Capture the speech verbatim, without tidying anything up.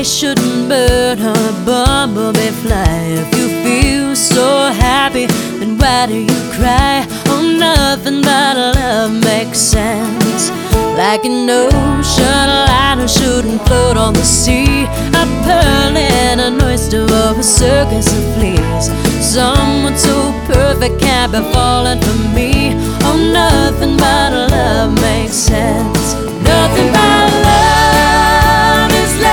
day shouldn't burn a bumblebee fly. If you feel so happy, then why do you cry? Oh, nothing but love makes sense. Like an ocean liner shouldn't float on the sea, a pearl and an oyster or a circus of fleas. Someone so perfect can't be falling for me. Oh, nothing but love makes sense. Nothing